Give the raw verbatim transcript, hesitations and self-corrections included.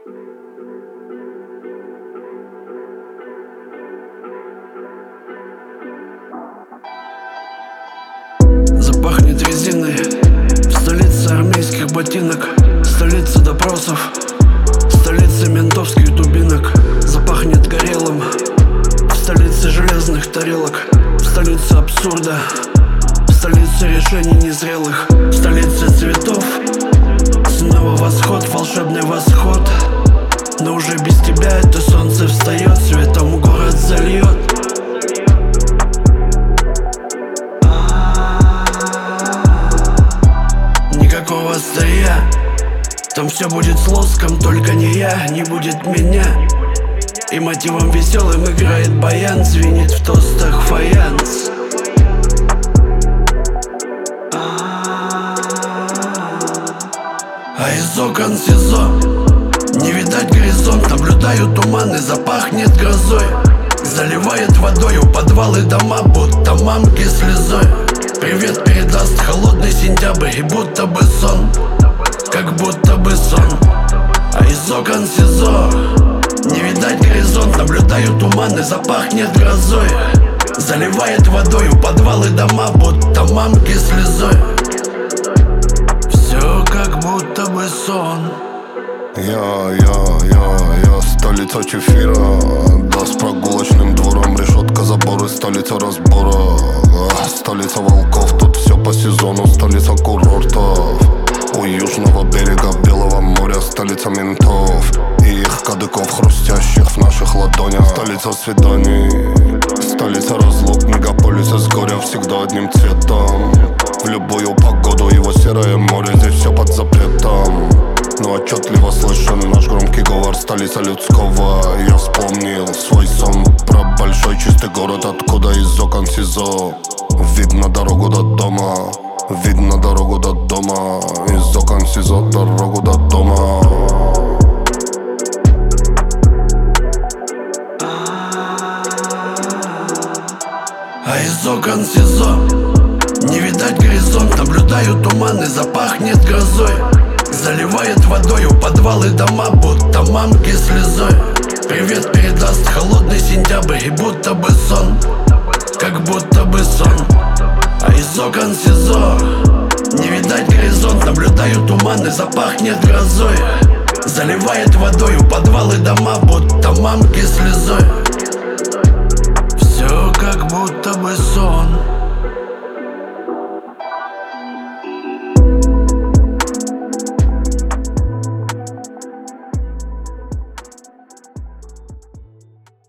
Запахнет резиной в столице армейских ботинок, столица допросов, столица ментовских дубинок. Запахнет горелым в столице железных тарелок, в столице абсурда, в столице решений незрелых, в столице цветов. Снова восход, волшебный восход. Но уже без тебя это солнце встает, светом город зальет. Никакого стоя, там все будет с лоском, только не я, не будет меня. И мотивом веселым играет баян, звенит в тостах фаянс. А из окон СИЗО не видать горизонт, наблюдаю туман и запахнет грозой. Заливает водою подвалы дома, будто мамки слезой. Привет передаст холодный сентябрь и будто бы сон, как будто бы сон. А из окон СИЗО не видать горизонт, наблюдаю туман и запахнет грозой. Заливает водою подвалы дома, будто мамки слезой. Все как будто бы сон. Я, я, я, я, столица Чефира, да, с прогулочным двором, решетка заборы, столица разбора. Столица волков, тут все по сезону, столица курортов. У южного берега Белого моря столица ментов и их кадыков, хрустящих в наших ладонях. Столица свиданий, столица разлук, мегаполиса с горя всегда одним цветом. В любую погоду его серое море, здесь все под запретом. Но отчетливо слышен наш громкий говор, столица людского. Я вспомнил свой сон про большой чистый город, откуда из окон СИЗО видно дорогу до дома. Видно дорогу до дома. Из окон СИЗО дорогу до дома. А из окон СИЗО не видать горизонт, наблюдаю туман и запахнет грозой. Заливает водою подвалы дома, будто мамки слезой. Привет передаст холодный сентябрь и будто бы сон, как будто бы сон. А из окон СИЗО не видать горизонт, наблюдаю туман и запахнет грозой. Заливает водою подвалы дома, будто мамки слезой. Все как будто бы сон.